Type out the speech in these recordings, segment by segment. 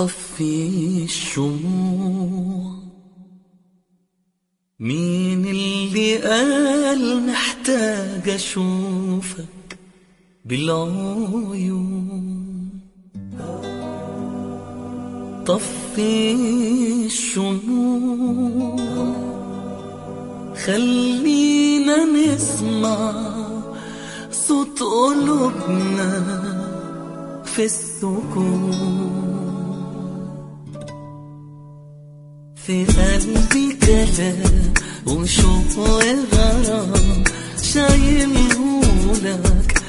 طفي الشموع. مين اللي قال محتاج أشوفك بالعيون؟ طفي الشموع، خلينا نسمع صوت قلوبنا في السكون. في قلبي كلام وشوق وغرام شايلهولك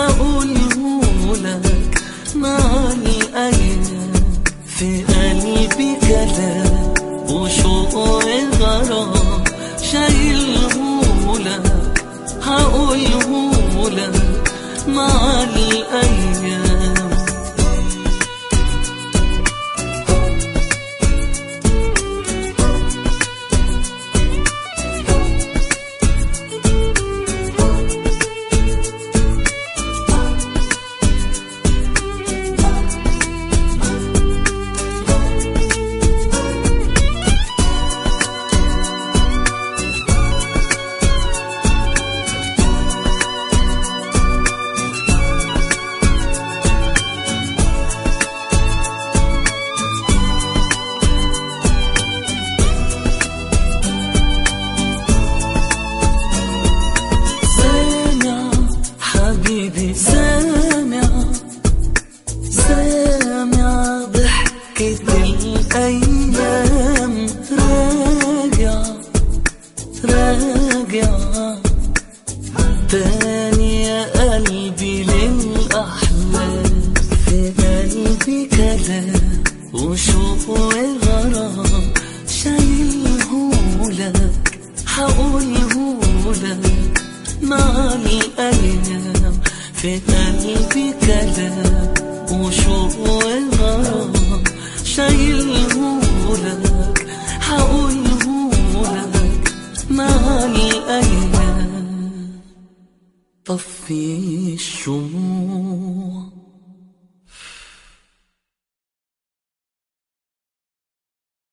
هقولهولك مع الأيام. في قلبي كلام وشوق وغرام شايلهولك هقولهولك مع الأيام. سامع ضحكة الأيام، راجع تاني يا قلبي للأحلام. في قلبي كلام وشوق وغرام شايلهولك هقولهولك مع الأيام. في قلبي كلام وشوق وغرام شايلهولك هقولهولك مع الأيام. طفي الشموع.